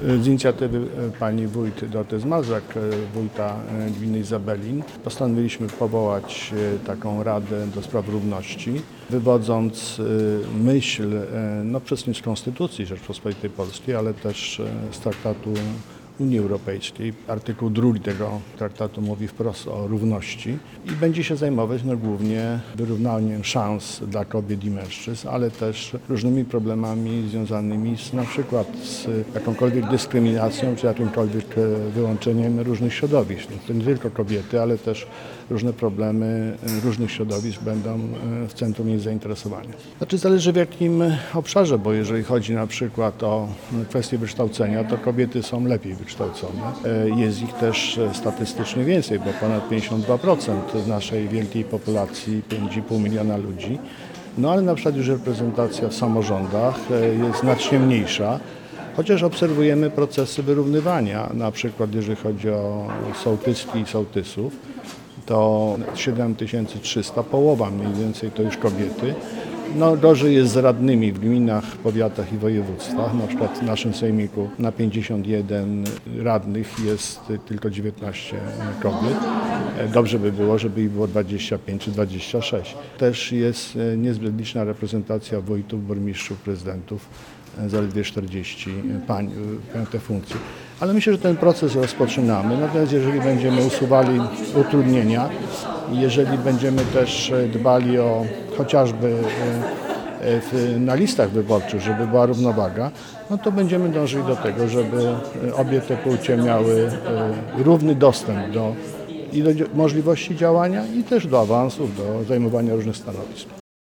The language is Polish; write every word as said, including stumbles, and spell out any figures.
Z inicjatywy pani wójt Doroty Zmarzak, wójta gminy Zabelin, postanowiliśmy powołać taką Radę do Spraw Równości, wywodząc myśl no, przecież Konstytucji Rzeczpospolitej Polskiej, ale też z Traktatu Unii Europejskiej. Artykuł drugi tego traktatu mówi wprost o równości i będzie się zajmować no, głównie wyrównaniem szans dla kobiet i mężczyzn, ale też różnymi problemami związanymi z, na przykład z jakąkolwiek dyskryminacją czy jakimkolwiek wyłączeniem różnych środowisk. To nie tylko kobiety, ale też różne problemy różnych środowisk będą w centrum jej zainteresowania. Znaczy zależy w jakim obszarze, bo jeżeli chodzi na przykład o kwestie wykształcenia, to kobiety są lepiej wykształcone. Jest ich też statystycznie więcej, bo ponad pięćdziesiąt dwa procent naszej wielkiej populacji, pięć i pół miliona ludzi. No ale na przykład już reprezentacja w samorządach jest znacznie mniejsza. Chociaż obserwujemy procesy wyrównywania, na przykład jeżeli chodzi o sołtyski i sołtysów, to siedem tysięcy trzysta, połowa mniej więcej to już kobiety. No, gorzej jest z radnymi w gminach, powiatach i województwach. Na przykład w naszym sejmiku na pięćdziesiąt jeden radnych jest tylko dziewiętnaście kobiet. Dobrze by było, żeby ich było dwadzieścia pięć czy dwadzieścia sześć. Też jest niezbyt liczna reprezentacja wójtów, burmistrzów, prezydentów. Zaledwie czterdzieści pań pełnią te funkcje. Ale myślę, że ten proces rozpoczynamy. Natomiast jeżeli będziemy usuwali utrudnienia, jeżeli będziemy też dbali o chociażby w, na listach wyborczych, żeby była równowaga, no to będziemy dążyli do tego, żeby obie te płcie miały równy dostęp do, i do możliwości działania i też do awansów, do zajmowania różnych stanowisk.